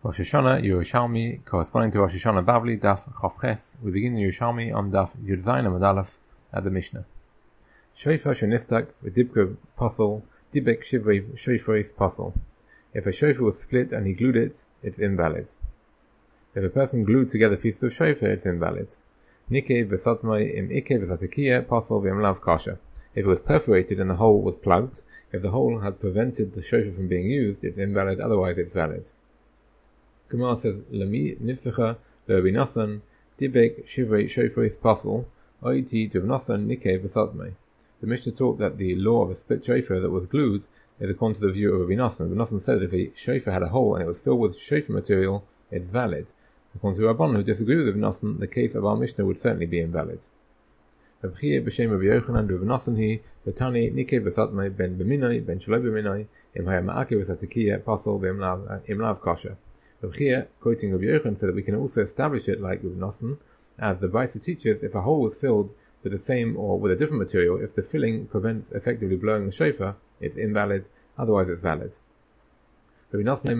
Rosh Hashanah Yerushalmi, corresponding to Rosh Hashanah Bavli, Daf Chavches. We begin Yerushalmi on Daf Yud Zayin Amud Aleph at the Mishnah. Shofar shenistak v'dibka posel, dibek shivrei shofar posel. If a shofar was split and he glued it, it's invalid. If a person glued together pieces of shofar, it's invalid. Nikev v'satmai im ikev v'satakiya posel v'imlav kasha. If it was perforated and the hole was plugged, if the hole had prevented the shofar from being used, it's invalid, otherwise it's valid. Gemara says, Lami nifsecha Rabbi Nathan dibek shivrei shofar posel oiti to Nathan nikev v'satmai. The Mishnah taught that the law of a split shofar that was glued is according to the view of Rabbi Nathan. Rabbi Nathan said that if a shofar had a hole and it was filled with shofar material, it's valid. According to Rabban, who disagree with Rabbi Nathan, the case of our Mishnah would certainly be invalid. Rabbi Chia b'shem Rabbi Yochanan Rabbi Nathan he v'tani nikev v'satmai ben b'minai ben shaloi b'minai im haya ma'akev v'satakiya pasol v'imlav kasha. Rabbi Chia, quoting Rabbi Yochanan, said that we can also establish it like Rabbi Nathan, as the Brisa teaches, if a hole was filled with the same or with a different material, if the filling prevents effectively blowing the shofar, it's invalid, otherwise it's valid. Rabbi Nathan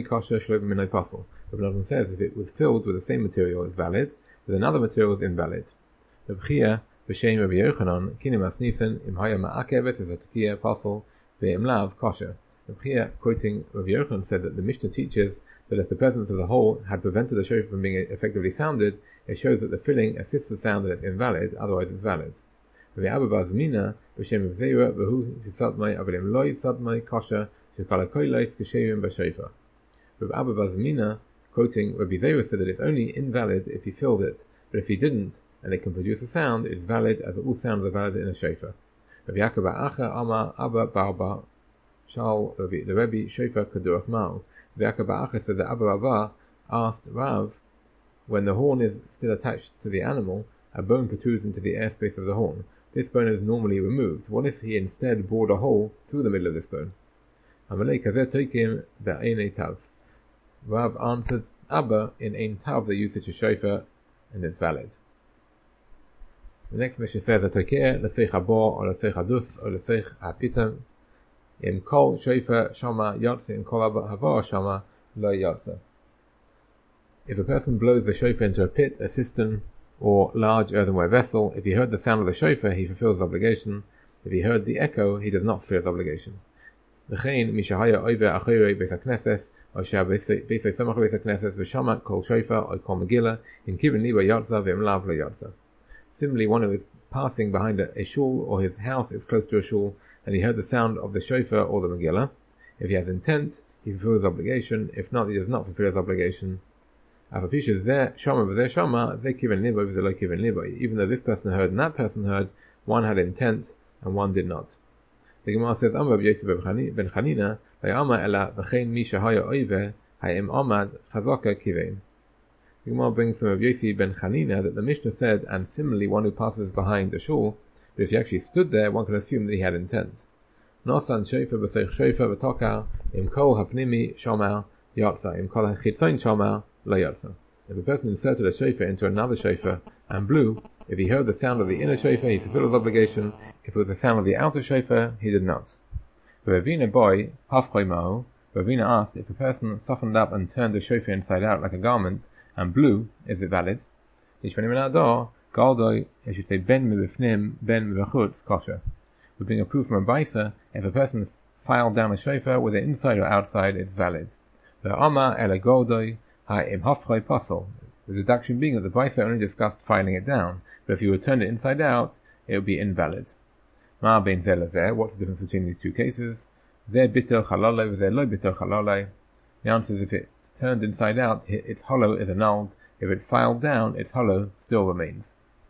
says if it was filled with the same material, it's valid, with another material, it's invalid. Rabbi Chia, b'shem Rabbi Yochanan, kinim asnisen, im haya ma'akevet v'satakiya pasol ve'imlav kasha. Rabbi Chia, quoting Rabbi Yochanan, said that the Mishnah teaches that if the presence of the hole had prevented the shofar from being effectively sounded, it shows that the filling assists the sound and it's invalid, otherwise it's valid. Rabbi Abba bar Zmina, b'shem Rav Zera, v'hu shisatmai avalim loy satmai kasha shekala koilos k'sheirim b'shofar. Rabbi Abba bar Zmina, quoting Rabbi Zera, said that it's only invalid if he filled it, but if he didn't, and it can produce a sound, it's valid as all sounds are valid in a shofar. Rabbi Yaakov bar Acha Amar Abba Barba Shal the Rebbe Shofar Kadurach Mal. Rabbi Yaakov bar Acha said that Abba Barba asked Rav, when the horn is still attached to the animal, a bone protrudes into the airspace of the horn. This bone is normally removed. What if he instead bored a hole through the middle of this bone? Rav answered, Abba, in ein tav they use such a shofar, and it's valid. The next Mishnah says that Tokeh l'seich habor or l'seich hadus or l'seich hapitam im kol shofar shama yatsa im kol habor shama lo yatsa. If a person blows the shofar into a pit, a cistern, or large earthenware vessel, if he heard the sound of the shofar, he fulfills his obligation. If he heard the echo, he does not fulfill his obligation. V'chein mishahaya oiver achorei beis hakneses or shah beisei samach beis hakneses v'shama kol shofar or kol megillah in kiven liba yatsa v'imlav lo yatsa. Similarly, one who is passing behind a shul, or his house is close to a shul, and he heard the sound of the shofar or the megillah, if he has intent, he fulfills his obligation. If not, he does not fulfill his obligation. Even though this person heard and that person heard, one had intent and one did not. The Gemara says, Amar Yosef ben Chanina, the Gemara brings from Yosef ben Chanina that the Mishnah said, and similarly one who passes behind a shul, but if he actually stood there, one can assume that he had intent. Nosan shofar b'seich shofar v'tokar im kol hapnimi shomar yatsa im kol hachitzon shomar. If a person inserted a shofar into another shofar and blew, if he heard the sound of the inner shofar, he fulfilled his obligation. If it was the sound of the outer shofar, he did not. Ravina boy, hafchoimao, Ravina asked, if a person softened up and turned the shofar inside out like a garment and blew, is it valid? Galdoy, I should say ben mibifnim, ben mibachutz kosher. We bring a proof from a Brisa, if a person filed down a shofar, whether inside or outside, it's valid. The Amma ele Galdoy, the deduction being that the Brisa only discussed filing it down, but if you would turn it inside out, it would be invalid. What's the difference between these two cases? The answer is if it's turned inside out, its hollow is annulled. If it filed down, its hollow still remains.